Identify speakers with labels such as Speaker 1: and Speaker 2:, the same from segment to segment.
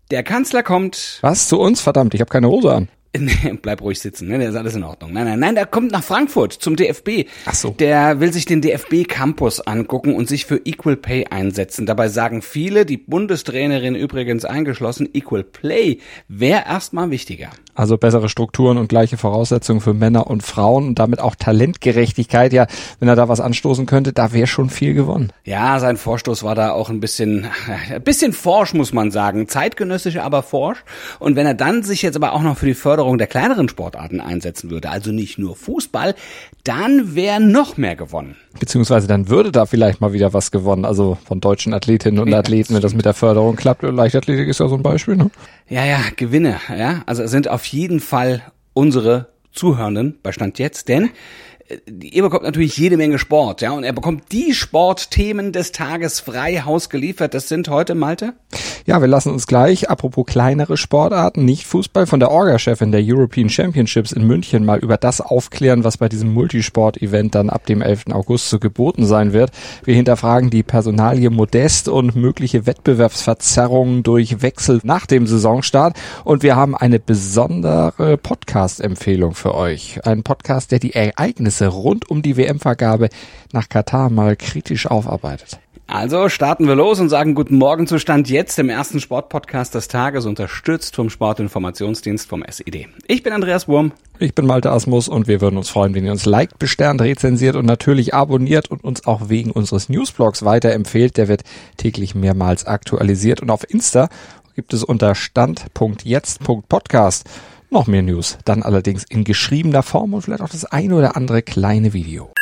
Speaker 1: Der Kanzler kommt.
Speaker 2: Was? Zu uns? Verdammt, ich habe keine Hose an.
Speaker 1: Nee, bleib ruhig sitzen, ne? Das ist alles in Ordnung. Nein, der kommt nach Frankfurt zum DFB.
Speaker 2: Ach so.
Speaker 1: Der will sich den DFB-Campus angucken und sich für Equal Pay einsetzen. Dabei sagen viele, die Bundestrainerin übrigens eingeschlossen, Equal Play wäre erstmal wichtiger.
Speaker 2: Also bessere Strukturen und gleiche Voraussetzungen für Männer und Frauen und damit auch Talentgerechtigkeit. Ja, wenn er da was anstoßen könnte, da wäre schon viel gewonnen.
Speaker 1: Ja, sein Vorstoß war da auch ein bisschen forsch, muss man sagen. Zeitgenössisch, aber forsch. Und wenn er dann sich jetzt aber auch noch für die Förderung der kleineren Sportarten einsetzen würde, also nicht nur Fußball, dann wäre noch mehr gewonnen.
Speaker 2: Beziehungsweise dann würde da vielleicht mal wieder was gewonnen, also von deutschen Athletinnen und Athleten, wenn das mit der Förderung klappt. Leichtathletik ist ja so ein Beispiel, ne?
Speaker 1: Ja, Gewinne, ja. Also sind auf jeden Fall unsere Zuhörenden bei Stand jetzt, denn ihr bekommt natürlich jede Menge Sport, ja, und er bekommt die Sportthemen des Tages frei Haus geliefert. Das sind heute, Malte?
Speaker 2: Ja, wir lassen uns gleich, apropos kleinere Sportarten, nicht Fußball, von der Orga-Chefin der European Championships in München mal über das aufklären, was bei diesem Multisport-Event dann ab dem 11. August so geboten sein wird. Wir hinterfragen die Personalie Modest und mögliche Wettbewerbsverzerrungen durch Wechsel nach dem Saisonstart. Und wir haben eine besondere Podcast-Empfehlung für euch. Ein Podcast, der die Ereignisse rund um die WM-Vergabe nach Katar mal kritisch aufarbeitet.
Speaker 1: Also starten wir los und sagen guten Morgen zu Stand jetzt, dem ersten Sportpodcast des Tages, unterstützt vom Sportinformationsdienst vom SED. Ich bin Andreas Wurm.
Speaker 2: Ich bin Malte Asmus und wir würden uns freuen, wenn ihr uns liked, besternt, rezensiert und natürlich abonniert und uns auch wegen unseres Newsblogs weiterempfehlt. Der wird täglich mehrmals aktualisiert und auf Insta gibt es unter stand.jetzt.podcast noch mehr News, dann allerdings in geschriebener Form und vielleicht auch das eine oder andere kleine Video.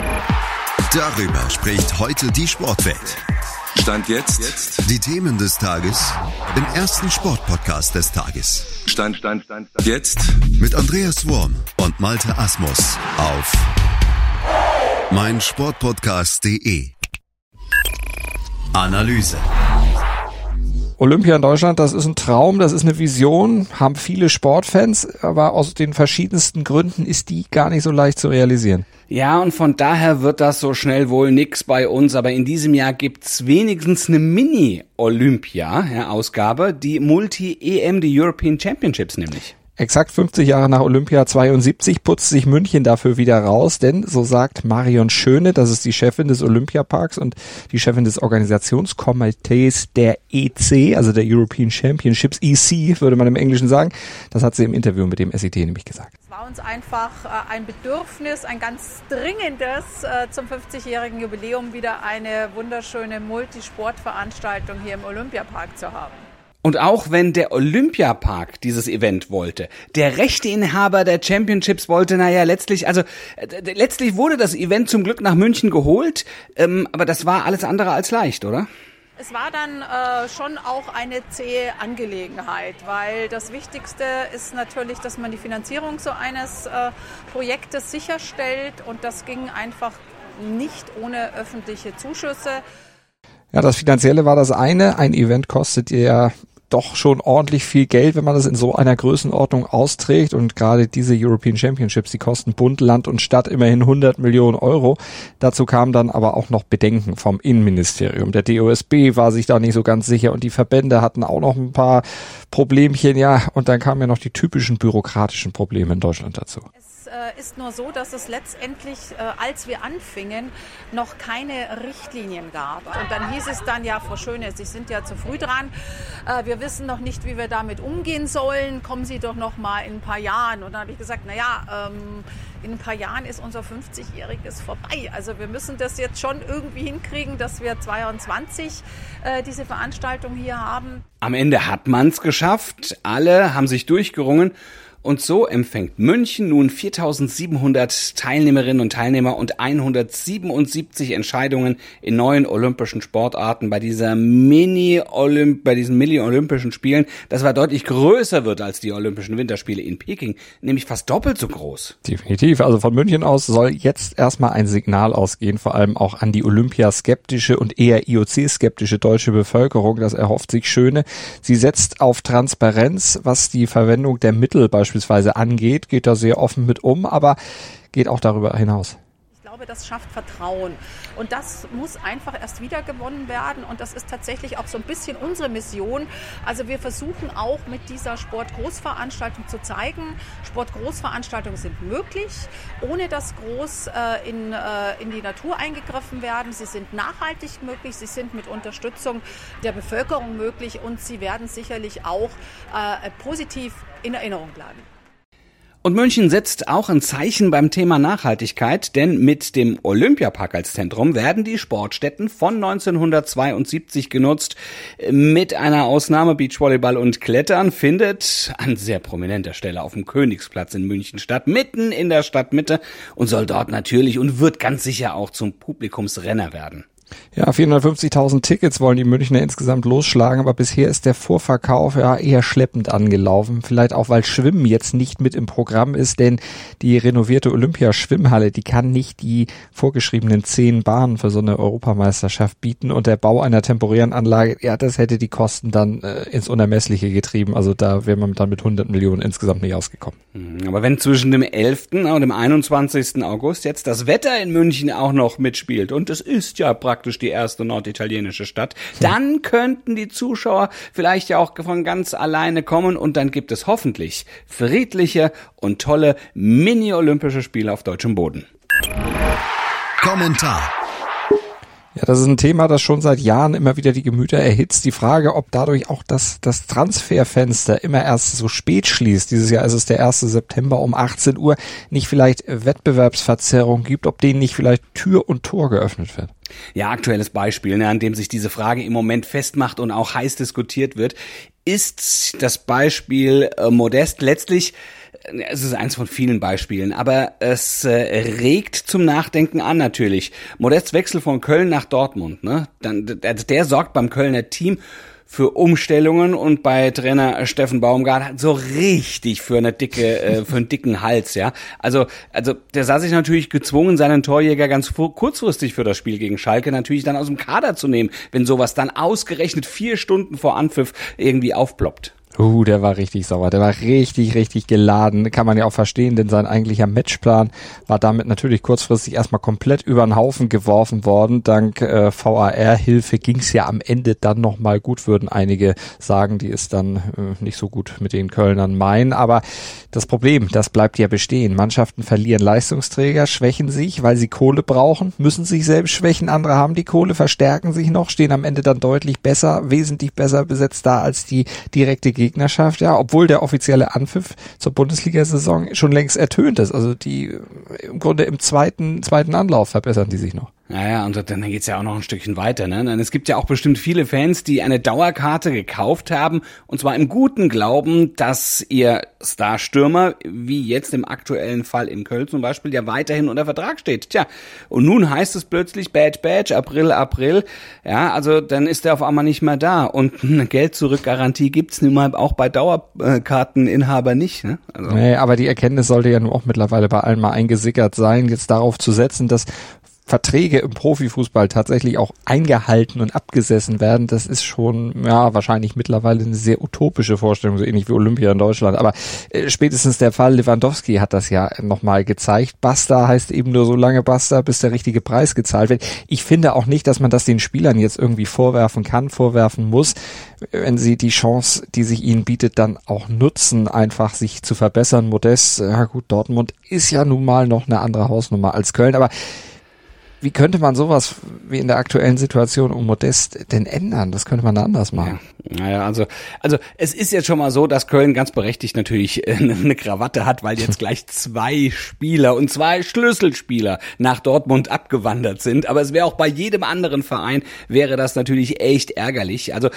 Speaker 3: Darüber spricht heute die Sportwelt.
Speaker 4: Stand jetzt.
Speaker 3: Die Themen des Tages im ersten Sportpodcast des Tages.
Speaker 4: Stand jetzt.
Speaker 3: Mit Andreas Wurm und Malte Asmus auf meinsportpodcast.de. Analyse.
Speaker 2: Olympia in Deutschland, das ist ein Traum, das ist eine Vision, haben viele Sportfans, aber aus den verschiedensten Gründen ist die gar nicht so leicht zu realisieren.
Speaker 1: Ja, und von daher wird das so schnell wohl nix bei uns, aber in diesem Jahr gibt's wenigstens eine Mini-Olympia-Ausgabe, die Multi-EM, die European Championships nämlich.
Speaker 2: Exakt 50 Jahre nach Olympia 72 putzt sich München dafür wieder raus, denn so sagt Marion Schöne, das ist die Chefin des Olympiaparks und die Chefin des Organisationskomitees der EC, also der European Championships, EC würde man im Englischen sagen. Das hat sie im Interview mit dem SED nämlich gesagt.
Speaker 5: Es war uns einfach ein Bedürfnis, ein ganz dringendes, zum 50-jährigen Jubiläum wieder eine wunderschöne Multisportveranstaltung hier im Olympiapark zu haben.
Speaker 1: Und auch wenn der Olympiapark dieses Event wollte, der Rechteinhaber der Championships wollte, letztlich wurde das Event zum Glück nach München geholt, aber das war alles andere als leicht, oder?
Speaker 5: Es war dann schon auch eine zähe Angelegenheit, weil das Wichtigste ist natürlich, dass man die Finanzierung so eines Projektes sicherstellt und das ging einfach nicht ohne öffentliche Zuschüsse.
Speaker 2: Ja, das Finanzielle war das eine. Ein Event kostet ja doch schon ordentlich viel Geld, wenn man das in so einer Größenordnung austrägt. Und gerade diese European Championships, die kosten Bund, Land und Stadt immerhin 100 Millionen Euro. Dazu kamen dann aber auch noch Bedenken vom Innenministerium. Der DOSB war sich da nicht so ganz sicher und die Verbände hatten auch noch ein paar Problemchen. Ja, und dann kamen ja noch die typischen bürokratischen Probleme in Deutschland dazu.
Speaker 5: Ist nur so, dass es letztendlich, als wir anfingen, noch keine Richtlinien gab. Und dann hieß es dann, ja, Frau Schöne, Sie sind ja zu früh dran. Wir wissen noch nicht, wie wir damit umgehen sollen. Kommen Sie doch noch mal in ein paar Jahren. Und dann habe ich gesagt, in ein paar Jahren ist unser 50-Jähriges vorbei. Also wir müssen das jetzt schon irgendwie hinkriegen, dass wir 22 diese Veranstaltung hier haben.
Speaker 1: Am Ende hat man's geschafft. Alle haben sich durchgerungen. Und so empfängt München nun 4.700 Teilnehmerinnen und Teilnehmer und 177 Entscheidungen in 9 olympischen Sportarten bei diesen Mini-Olympischen Spielen. Das war deutlich größer wird als die Olympischen Winterspiele in Peking, nämlich fast doppelt so groß.
Speaker 2: Definitiv. Also von München aus soll jetzt erstmal ein Signal ausgehen, vor allem auch an die Olympiaskeptische und eher IOC-skeptische deutsche Bevölkerung. Das erhofft sich Schöne. Sie setzt auf Transparenz, was die Verwendung der Mittel beispielsweise angeht, geht da sehr offen mit um, aber geht auch darüber hinaus.
Speaker 5: Ich glaube, glaube, das schafft Vertrauen. Und das muss einfach erst wieder gewonnen werden. Und das ist tatsächlich auch so ein bisschen unsere Mission. Also wir versuchen auch mit dieser Sportgroßveranstaltung zu zeigen, Sportgroßveranstaltungen sind möglich, ohne dass groß in die Natur eingegriffen werden. Sie sind nachhaltig möglich, sie sind mit Unterstützung der Bevölkerung möglich und sie werden sicherlich auch positiv in Erinnerung bleiben.
Speaker 1: Und München setzt auch ein Zeichen beim Thema Nachhaltigkeit, denn mit dem Olympiapark als Zentrum werden die Sportstätten von 1972 genutzt. Mit einer Ausnahme Beachvolleyball und Klettern findet an sehr prominenter Stelle auf dem Königsplatz in München statt, mitten in der Stadtmitte und soll dort natürlich und wird ganz sicher auch zum Publikumsrenner werden.
Speaker 2: Ja, 450.000 Tickets wollen die Münchner insgesamt losschlagen, aber bisher ist der Vorverkauf ja eher schleppend angelaufen. Vielleicht auch, weil Schwimmen jetzt nicht mit im Programm ist, denn die renovierte Olympiaschwimmhalle, die kann nicht die vorgeschriebenen 10 Bahnen für so eine Europameisterschaft bieten und der Bau einer temporären Anlage, ja, das hätte die Kosten dann ins Unermessliche getrieben. Also da wäre man dann mit 100 Millionen insgesamt nicht ausgekommen.
Speaker 1: Aber wenn zwischen dem 11. und dem 21. August jetzt das Wetter in München auch noch mitspielt und es ist ja praktisch die erste norditalienische Stadt, dann könnten die Zuschauer vielleicht ja auch von ganz alleine kommen und dann gibt es hoffentlich friedliche und tolle Mini-Olympische Spiele auf deutschem Boden.
Speaker 3: Kommentar.
Speaker 2: Ja, das ist ein Thema, das schon seit Jahren immer wieder die Gemüter erhitzt. Die Frage, ob dadurch auch das Transferfenster immer erst so spät schließt, dieses Jahr ist es der 1. September um 18 Uhr, nicht vielleicht Wettbewerbsverzerrung gibt, ob denen nicht vielleicht Tür und Tor geöffnet wird.
Speaker 1: Ja, aktuelles Beispiel, an dem sich diese Frage im Moment festmacht und auch heiß diskutiert wird, ist das Beispiel Modest. Letztlich, es ist eins von vielen Beispielen, aber es regt zum Nachdenken an natürlich. Modests Wechsel von Köln nach Dortmund, der sorgt beim Kölner Team für Umstellungen und bei Trainer Steffen Baumgart so richtig für einen dicken Hals, ja. Also der sah sich natürlich gezwungen, seinen Torjäger ganz kurzfristig für das Spiel gegen Schalke natürlich dann aus dem Kader zu nehmen, wenn sowas dann ausgerechnet 4 Stunden vor Anpfiff irgendwie aufploppt.
Speaker 2: Der war richtig sauer, der war richtig geladen, kann man ja auch verstehen, denn sein eigentlicher Matchplan war damit natürlich kurzfristig erstmal komplett über den Haufen geworfen worden. Dank VAR-Hilfe ging's ja am Ende dann nochmal gut, würden einige sagen, die es dann nicht so gut mit den Kölnern meinen, aber das Problem, das bleibt ja bestehen. Mannschaften verlieren Leistungsträger, schwächen sich, weil sie Kohle brauchen, müssen sich selbst schwächen, andere haben die Kohle, verstärken sich noch, stehen am Ende dann deutlich besser, wesentlich besser besetzt da als die direkte Gegnerschaft, ja, obwohl der offizielle Anpfiff zur Bundesliga-Saison schon längst ertönt ist. Also die im Grunde im zweiten Anlauf verbessern die sich noch.
Speaker 1: Naja, und dann geht's ja auch noch ein Stückchen weiter, ne? Denn es gibt ja auch bestimmt viele Fans, die eine Dauerkarte gekauft haben, und zwar im guten Glauben, dass ihr Starstürmer, wie jetzt im aktuellen Fall in Köln zum Beispiel, ja weiterhin unter Vertrag steht. Tja, und nun heißt es plötzlich Badge, April, ja, also dann ist er auf einmal nicht mehr da. Und eine Geld-Zurück-Garantie gibt's nun mal auch bei Dauerkarteninhaber nicht, ne? Also.
Speaker 2: Nee, aber die Erkenntnis sollte ja nun auch mittlerweile bei allen mal eingesickert sein, jetzt darauf zu setzen, dass Verträge im Profifußball tatsächlich auch eingehalten und abgesessen werden, das ist schon, ja, wahrscheinlich mittlerweile eine sehr utopische Vorstellung, so ähnlich wie Olympia in Deutschland. Aber spätestens der Fall Lewandowski hat das ja nochmal gezeigt. Basta heißt eben nur so lange Basta, bis der richtige Preis gezahlt wird. Ich finde auch nicht, dass man das den Spielern jetzt irgendwie vorwerfen muss, wenn sie die Chance, die sich ihnen bietet, dann auch nutzen, einfach sich zu verbessern. Modest, ja gut, Dortmund ist ja nun mal noch eine andere Hausnummer als Köln, aber wie könnte man sowas wie in der aktuellen Situation um Modest denn ändern? Das könnte man da anders machen.
Speaker 1: Ja, naja, also es ist jetzt schon mal so, dass Köln ganz berechtigt natürlich eine Krawatte hat, weil jetzt gleich 2 Spieler und 2 Schlüsselspieler nach Dortmund abgewandert sind. Aber es wäre auch bei jedem anderen Verein, wäre das natürlich echt ärgerlich. Also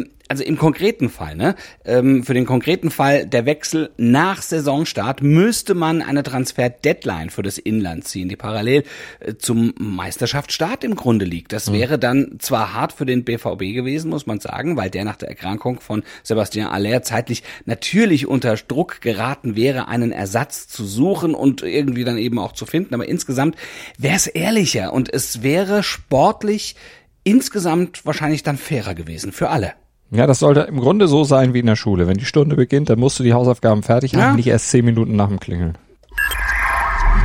Speaker 1: im konkreten Fall, für den konkreten Fall der Wechsel nach Saisonstart müsste man eine Transfer-Deadline für das Inland ziehen, die parallel zum Meisterschaftsstart im Grunde liegt. Das wäre dann zwar hart für den BVB gewesen, muss man sagen, weil der nach der Erkrankung von Sebastian Haller zeitlich natürlich unter Druck geraten wäre, einen Ersatz zu suchen und irgendwie dann eben auch zu finden. Aber insgesamt wäre es ehrlicher und es wäre sportlich insgesamt wahrscheinlich dann fairer gewesen für alle.
Speaker 2: Ja, das sollte im Grunde so sein wie in der Schule. Wenn die Stunde beginnt, dann musst du die Hausaufgaben fertig haben, nicht erst 10 Minuten nach dem Klingeln.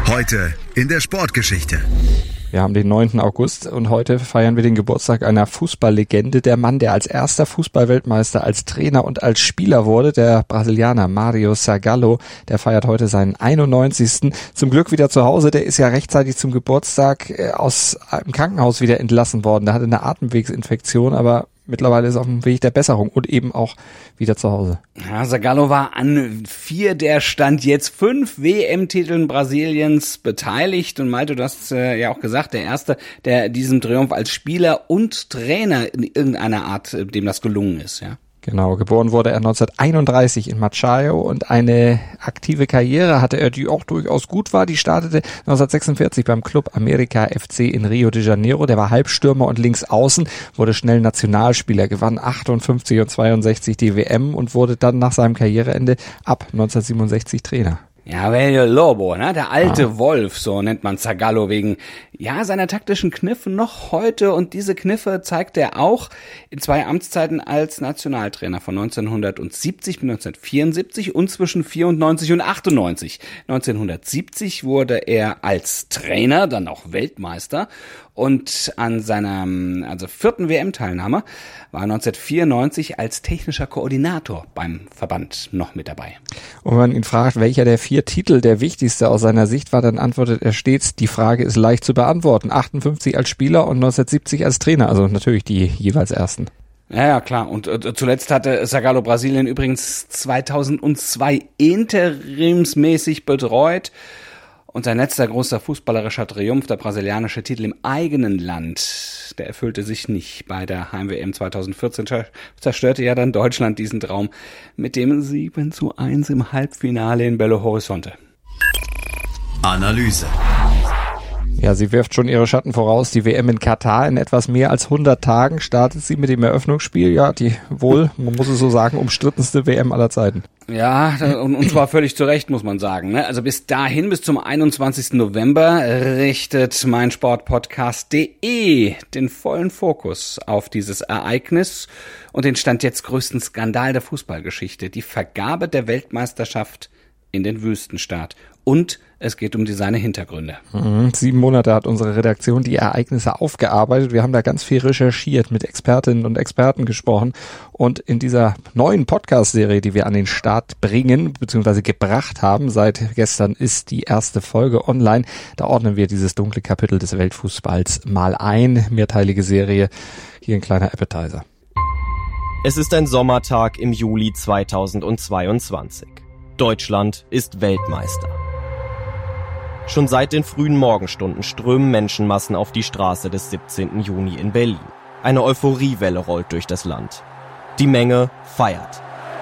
Speaker 3: Heute in der Sportgeschichte.
Speaker 2: Wir haben den 9. August und heute feiern wir den Geburtstag einer Fußballlegende. Der Mann, der als erster Fußballweltmeister, als Trainer und als Spieler wurde, der Brasilianer Mario Zagallo, der feiert heute seinen 91. Zum Glück wieder zu Hause. Der ist ja rechtzeitig zum Geburtstag aus einem Krankenhaus wieder entlassen worden. Der hatte eine Atemwegsinfektion, aber mittlerweile ist er auf dem Weg der Besserung und eben auch wieder zu Hause.
Speaker 1: Ja, Zagallo war an 4 der Stand jetzt 5 WM-Titeln Brasiliens beteiligt und Malte, du hast ja auch gesagt, der Erste, der diesen Triumph als Spieler und Trainer in irgendeiner Art, dem das gelungen ist, ja.
Speaker 2: Genau, geboren wurde er 1931 in Machaio und eine aktive Karriere hatte er, die auch durchaus gut war. Die startete 1946 beim Club América FC in Rio de Janeiro. Der war Halbstürmer und Linksaußen, wurde schnell Nationalspieler, gewann 58 und 62 die WM und wurde dann nach seinem Karriereende ab 1967 Trainer.
Speaker 1: Ja, Velho Lobo, ne? Der alte Wolf, so nennt man Zagallo wegen, ja, seiner taktischen Kniffe noch heute. Und diese Kniffe zeigt er auch in 2 Amtszeiten als Nationaltrainer von 1970 bis 1974 und zwischen 94 und 98. 1970 wurde er als Trainer dann auch Weltmeister und an seiner 4. WM-Teilnahme war 1994 als technischer Koordinator beim Verband noch mit dabei.
Speaker 2: Und wenn man ihn fragt, welcher der 4 Titel der wichtigste aus seiner Sicht war, dann antwortet er stets, die Frage ist leicht zu beantworten. 58 als Spieler und 1970 als Trainer, also natürlich die jeweils ersten.
Speaker 1: Ja, klar. Und zuletzt hatte Zagallo Brasilien übrigens 2002 interimsmäßig betreut. Und sein letzter großer fußballerischer Triumph, der brasilianische Titel im eigenen Land, der erfüllte sich nicht. Bei der Heim-WM 2014 zerstörte ja dann Deutschland diesen Traum mit dem 7:1 im Halbfinale in Belo Horizonte.
Speaker 3: Analyse.
Speaker 2: Ja, sie wirft schon ihre Schatten voraus. Die WM in Katar in etwas mehr als 100 Tagen startet sie mit dem Eröffnungsspiel. Ja, die wohl, man muss es so sagen, umstrittenste WM aller Zeiten.
Speaker 1: Ja, und zwar völlig zu Recht, muss man sagen. Ne? Also bis dahin, bis zum 21. November, richtet meinsportpodcast.de den vollen Fokus auf dieses Ereignis und den Stand jetzt größten Skandal der Fußballgeschichte, die Vergabe der Weltmeisterschaft in den Wüstenstaat. Und es geht um seine Hintergründe.
Speaker 2: 7 Monate hat unsere Redaktion die Ereignisse aufgearbeitet. Wir haben da ganz viel recherchiert, mit Expertinnen und Experten gesprochen. Und in dieser neuen Podcast-Serie, die wir an den Start bringen, beziehungsweise gebracht haben, seit gestern ist die erste Folge online. Da ordnen wir dieses dunkle Kapitel des Weltfußballs mal ein. Mehrteilige Serie. Hier ein kleiner Appetizer.
Speaker 6: Es ist ein Sommertag im Juli 2022. Deutschland ist Weltmeister. Schon seit den frühen Morgenstunden strömen Menschenmassen auf die Straße des 17. Juni in Berlin. Eine Euphoriewelle rollt durch das Land. Die Menge feiert.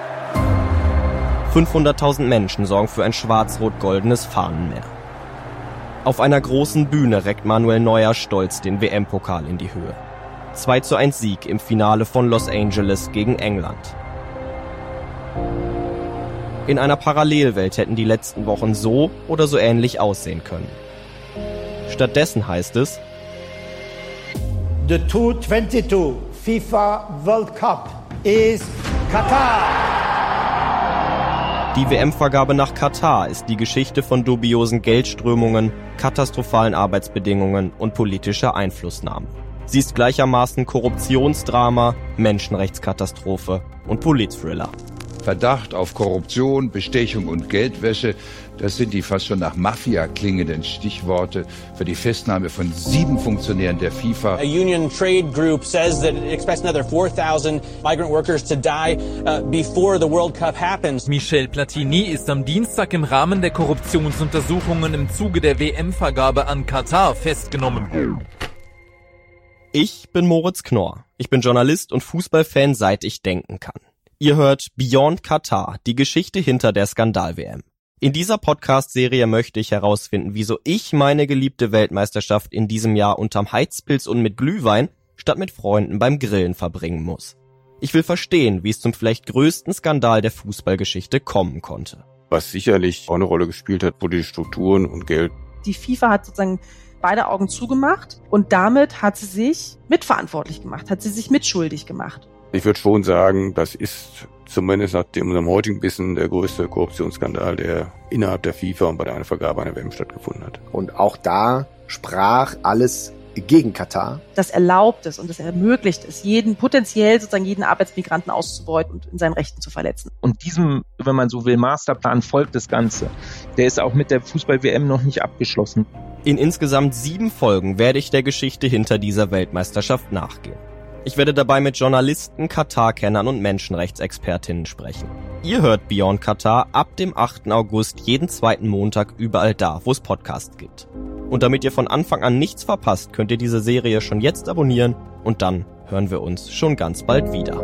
Speaker 6: 500.000 Menschen sorgen für ein schwarz-rot-goldenes Fahnenmeer. Auf einer großen Bühne reckt Manuel Neuer stolz den WM-Pokal in die Höhe. 2:1 Sieg im Finale von Los Angeles gegen England. In einer Parallelwelt hätten die letzten Wochen so oder so ähnlich aussehen können. Stattdessen heißt es:
Speaker 7: The 2022 FIFA World Cup is Katar.
Speaker 6: Die WM-Vergabe nach Katar ist die Geschichte von dubiosen Geldströmungen, katastrophalen Arbeitsbedingungen und politischer Einflussnahme. Sie ist gleichermaßen Korruptionsdrama, Menschenrechtskatastrophe und Politthriller.
Speaker 8: Verdacht auf Korruption, Bestechung und Geldwäsche, das sind die fast schon nach Mafia klingenden Stichworte für die Festnahme von 7 Funktionären der FIFA.
Speaker 9: A union trade group says that it expects another 4,000 migrant workers to die before the World Cup happens.
Speaker 10: Michel Platini ist am Dienstag im Rahmen der Korruptionsuntersuchungen im Zuge der WM-Vergabe an Katar festgenommen.
Speaker 6: Ich bin Moritz Knorr. Ich bin Journalist und Fußballfan, seit ich denken kann. Ihr hört Beyond Katar, die Geschichte hinter der Skandal-WM. In dieser Podcast-Serie möchte ich herausfinden, wieso ich meine geliebte Weltmeisterschaft in diesem Jahr unterm Heizpilz und mit Glühwein statt mit Freunden beim Grillen verbringen muss. Ich will verstehen, wie es zum vielleicht größten Skandal der Fußballgeschichte kommen konnte.
Speaker 11: Was sicherlich auch eine Rolle gespielt hat, politische Strukturen und Geld.
Speaker 12: Die FIFA hat sozusagen beide Augen zugemacht und damit hat sie sich mitverantwortlich gemacht, hat sie sich mitschuldig gemacht.
Speaker 11: Ich würde schon sagen, das ist zumindest nach unserem heutigen Wissen der größte Korruptionsskandal, der innerhalb der FIFA und bei der Vergabe einer WM stattgefunden hat.
Speaker 13: Und auch da sprach alles gegen Katar.
Speaker 12: Das erlaubt es und das ermöglicht es, jeden Arbeitsmigranten auszubeuten und in seinen Rechten zu verletzen.
Speaker 14: Und diesem, wenn man so will, Masterplan folgt das Ganze. Der ist auch mit der Fußball-WM noch nicht abgeschlossen.
Speaker 6: In insgesamt 7 Folgen werde ich der Geschichte hinter dieser Weltmeisterschaft nachgehen. Ich werde dabei mit Journalisten, Katar-Kennern und Menschenrechtsexpertinnen sprechen. Ihr hört Beyond Katar ab dem 8. August jeden zweiten Montag überall da, wo es Podcasts gibt. Und damit ihr von Anfang an nichts verpasst, könnt ihr diese Serie schon jetzt abonnieren und dann hören wir uns schon ganz bald wieder.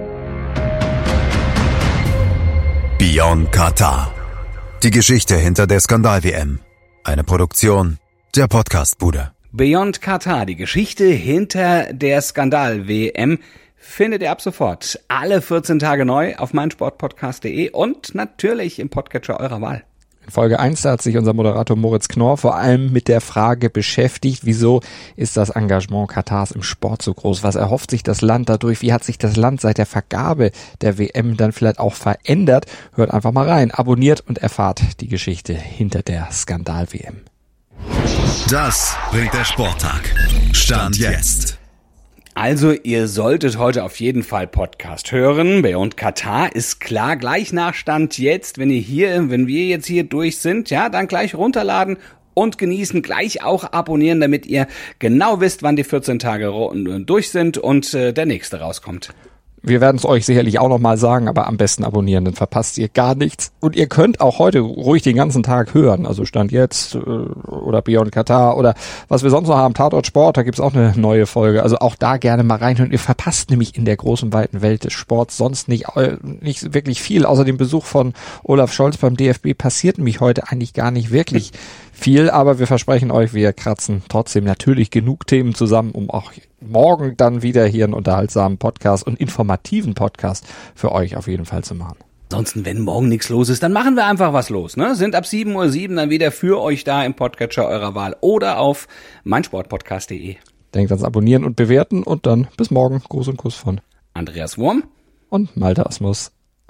Speaker 3: Beyond Katar. Die Geschichte hinter der Skandal-WM. Eine Produktion der Podcastbude.
Speaker 1: Beyond Katar, die Geschichte hinter der Skandal-WM, findet ihr ab sofort alle 14 Tage neu auf meinsportpodcast.de und natürlich im Podcatcher eurer Wahl.
Speaker 2: In Folge 1 hat sich unser Moderator Moritz Knorr vor allem mit der Frage beschäftigt, wieso ist das Engagement Katars im Sport so groß? Was erhofft sich das Land dadurch? Wie hat sich das Land seit der Vergabe der WM dann vielleicht auch verändert? Hört einfach mal rein, abonniert und erfahrt die Geschichte hinter der Skandal-WM.
Speaker 3: Das bringt der Sporttag. Stand jetzt.
Speaker 1: Also, ihr solltet heute auf jeden Fall Podcast hören. Beyond Katar ist klar, gleich nach Stand jetzt, wenn wir jetzt hier durch sind, ja, dann gleich runterladen und genießen, gleich auch abonnieren, damit ihr genau wisst, wann die 14 Tage durch sind und der nächste rauskommt.
Speaker 2: Wir werden es euch sicherlich auch nochmal sagen, aber am besten abonnieren, dann verpasst ihr gar nichts. Und ihr könnt auch heute ruhig den ganzen Tag hören, also Stand jetzt oder Beyond Katar oder was wir sonst noch haben, Tatort Sport, da gibt's auch eine neue Folge. Also auch da gerne mal reinhören. Ihr verpasst nämlich in der großen, weiten Welt des Sports sonst nicht wirklich viel. Außer dem Besuch von Olaf Scholz beim DFB passiert nämlich heute eigentlich gar nicht wirklich viel, aber wir versprechen euch, wir kratzen trotzdem natürlich genug Themen zusammen, um auch morgen dann wieder hier einen unterhaltsamen Podcast und informativen Podcast für euch auf jeden Fall zu machen.
Speaker 1: Ansonsten, wenn morgen nichts los ist, dann machen wir einfach was los, ne? Sind ab 7:07 Uhr dann wieder für euch da im Podcatcher eurer Wahl oder auf meinsportpodcast.de.
Speaker 2: Denkt ans Abonnieren und Bewerten und dann bis morgen. Gruß und Kuss von
Speaker 1: Andreas Wurm
Speaker 2: und Malte Asmus.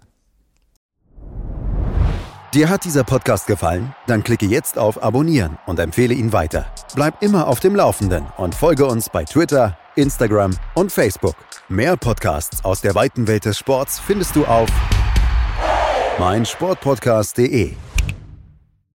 Speaker 3: Dir hat dieser Podcast gefallen? Dann klicke jetzt auf Abonnieren und empfehle ihn weiter. Bleib immer auf dem Laufenden und folge uns bei Twitter, Instagram und Facebook. Mehr Podcasts aus der weiten Welt des Sports findest du auf meinsportpodcast.de.